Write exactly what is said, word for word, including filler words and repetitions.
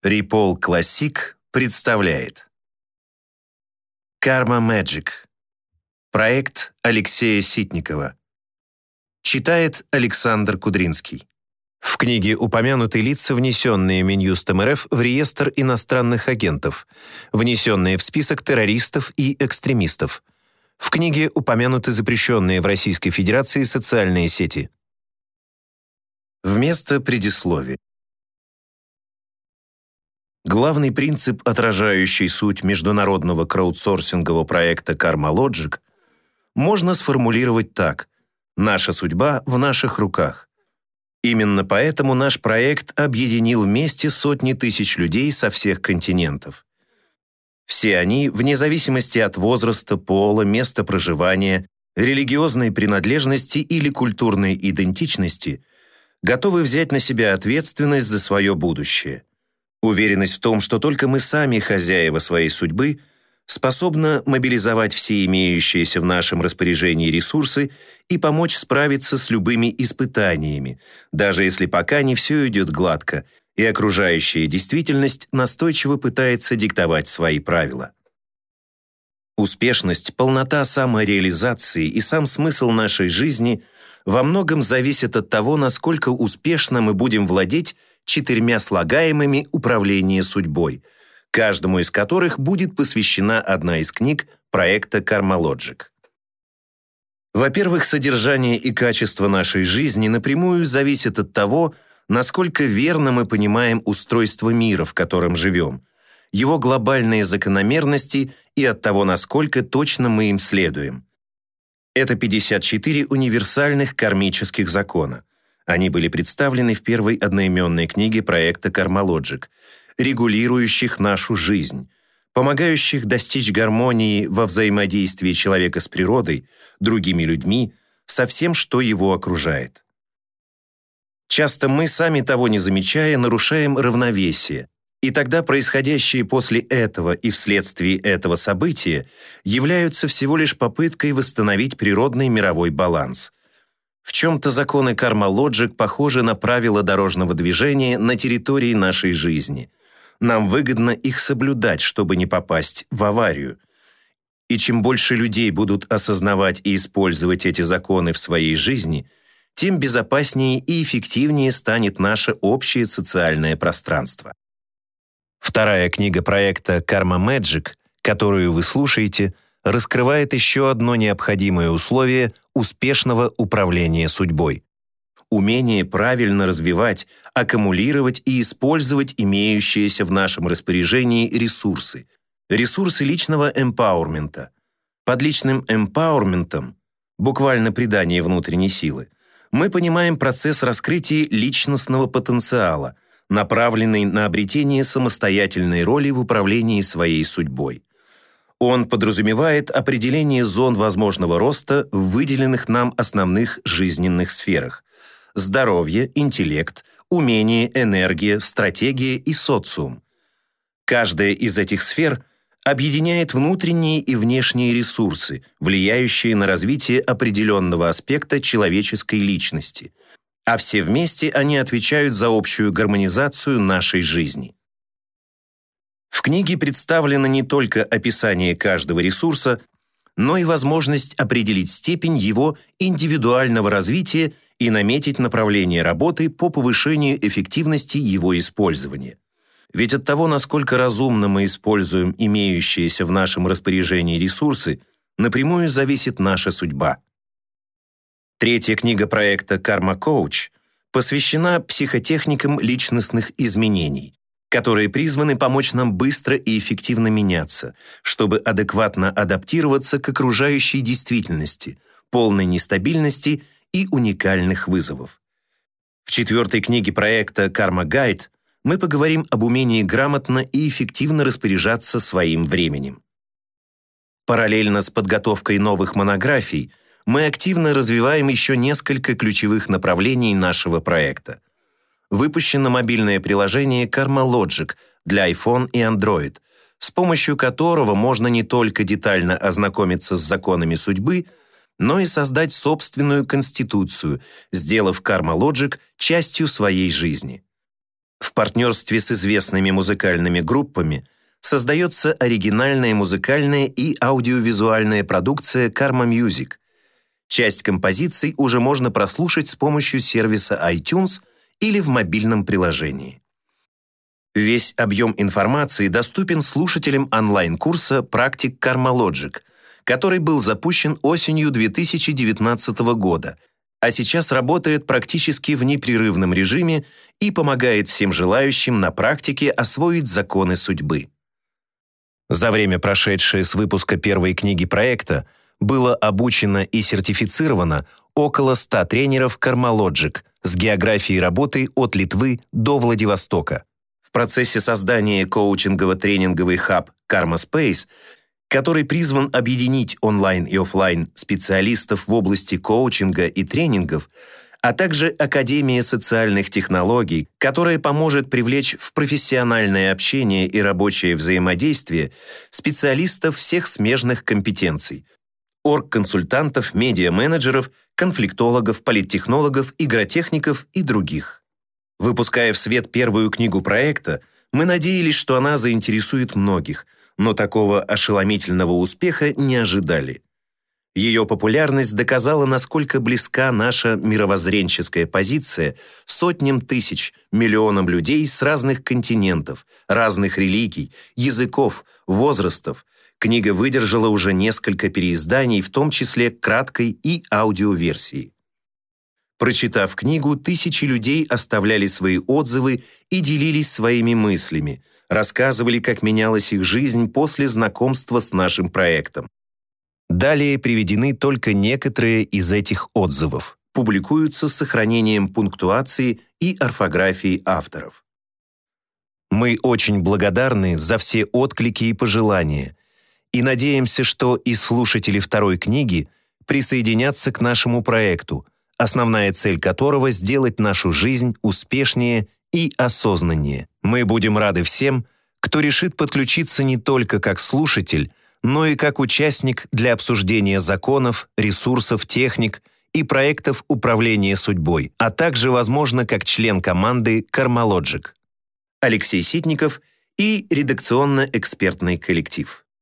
Рипол Классик представляет Karma Magic. Проект Алексея Ситникова. Читает Александр Кудринский. В книге упомянуты лица, внесенные Минюстом РФ в реестр иностранных агентов, внесенные в список террористов и экстремистов. В книге упомянуты запрещенные в Российской Федерации социальные сети. Вместо предисловия. Главный принцип, отражающий суть международного краудсорсингового проекта Karma Logic, можно сформулировать так: «Наша судьба в наших руках». Именно поэтому наш проект объединил вместе сотни тысяч людей со всех континентов. Все они, вне зависимости от возраста, пола, места проживания, религиозной принадлежности или культурной идентичности, готовы взять на себя ответственность за свое будущее. Уверенность в том, что только мы сами хозяева своей судьбы, способна мобилизовать все имеющиеся в нашем распоряжении ресурсы и помочь справиться с любыми испытаниями, даже если пока не все идет гладко, и окружающая действительность настойчиво пытается диктовать свои правила. Успешность, полнота самореализации и сам смысл нашей жизни во многом зависят от того, насколько успешно мы будем владеть четырьмя слагаемыми управления судьбой, каждому из которых будет посвящена одна из книг проекта Karma Logic. Во-первых, содержание и качество нашей жизни напрямую зависит от того, насколько верно мы понимаем устройство мира, в котором живем, его глобальные закономерности и от того, насколько точно мы им следуем. Это пятьдесят четыре универсальных кармических закона. Они были представлены в первой одноименной книге проекта Karma Logic, регулирующих нашу жизнь, помогающих достичь гармонии во взаимодействии человека с природой, другими людьми, со всем, что его окружает. Часто мы, сами того не замечая, нарушаем равновесие, и тогда происходящие после этого и вследствие этого события являются всего лишь попыткой восстановить природный мировой баланс. В чем-то законы Karma Logic похожи на правила дорожного движения на территории нашей жизни. Нам выгодно их соблюдать, чтобы не попасть в аварию. И чем больше людей будут осознавать и использовать эти законы в своей жизни, тем безопаснее и эффективнее станет наше общее социальное пространство. Вторая книга проекта Karma Magic, которую вы слушаете, раскрывает еще одно необходимое условие успешного управления судьбой – умение правильно развивать, аккумулировать и использовать имеющиеся в нашем распоряжении ресурсы, ресурсы личного эмпауэрмента. Под личным эмпауэрментом, буквально придание внутренней силы, мы понимаем процесс раскрытия личностного потенциала, направленный на обретение самостоятельной роли в управлении своей судьбой. Он подразумевает определение зон возможного роста в выделенных нам основных жизненных сферах: здоровье, интеллект, умение, энергия, стратегия и социум. Каждая из этих сфер объединяет внутренние и внешние ресурсы, влияющие на развитие определенного аспекта человеческой личности, а все вместе они отвечают за общую гармонизацию нашей жизни. В книге представлено не только описание каждого ресурса, но и возможность определить степень его индивидуального развития и наметить направление работы по повышению эффективности его использования. Ведь от того, насколько разумно мы используем имеющиеся в нашем распоряжении ресурсы, напрямую зависит наша судьба. Третья книга проекта Karma Coach посвящена психотехникам личностных изменений, которые призваны помочь нам быстро и эффективно меняться, чтобы адекватно адаптироваться к окружающей действительности, полной нестабильности и уникальных вызовов. В четвертой книге проекта Karma Guide мы поговорим об умении грамотно и эффективно распоряжаться своим временем. Параллельно с подготовкой новых монографий мы активно развиваем еще несколько ключевых направлений нашего проекта. Выпущено мобильное приложение Karma Logic для iPhone и Android, с помощью которого можно не только детально ознакомиться с законами судьбы, но и создать собственную конституцию, сделав Karma Logic частью своей жизни. В партнерстве с известными музыкальными группами создается оригинальная музыкальная и аудиовизуальная продукция Karma Music. Часть композиций уже можно прослушать с помощью сервиса iTunes или в мобильном приложении. Весь объем информации доступен слушателям онлайн-курса «Практик Karmalogic», который был запущен осенью две тысячи девятнадцатого года, а сейчас работает практически в непрерывном режиме и помогает всем желающим на практике освоить законы судьбы. За время, прошедшее с выпуска первой книги проекта, было обучено и сертифицировано около ста тренеров Karmalogic с географией работы от Литвы до Владивостока. В процессе создания коучингово-тренинговый хаб Karma Space, который призван объединить онлайн и офлайн специалистов в области коучинга и тренингов, а также Академия социальных технологий, которая поможет привлечь в профессиональное общение и рабочее взаимодействие специалистов всех смежных компетенций – оргконсультантов, медиа-менеджеров, конфликтологов, политтехнологов, игротехников и других. Выпуская в свет первую книгу проекта, мы надеялись, что она заинтересует многих, но такого ошеломительного успеха не ожидали. Ее популярность доказала, насколько близка наша мировоззренческая позиция сотням тысяч, миллионам людей с разных континентов, разных религий, языков, возрастов. Книга выдержала уже несколько переизданий, в том числе краткой и аудиоверсии. Прочитав книгу, тысячи людей оставляли свои отзывы и делились своими мыслями, рассказывали, как менялась их жизнь после знакомства с нашим проектом. Далее приведены только некоторые из этих отзывов. Публикуются с сохранением пунктуации и орфографии авторов. Мы очень благодарны за все отклики и пожелания и надеемся, что и слушатели второй книги присоединятся к нашему проекту, основная цель которого – сделать нашу жизнь успешнее и осознаннее. Мы будем рады всем, кто решит подключиться не только как слушатель, но и как участник для обсуждения законов, ресурсов, техник и проектов управления судьбой, а также, возможно, как член команды Karmalogic. Алексей Ситников и редакционно-экспертный коллектив.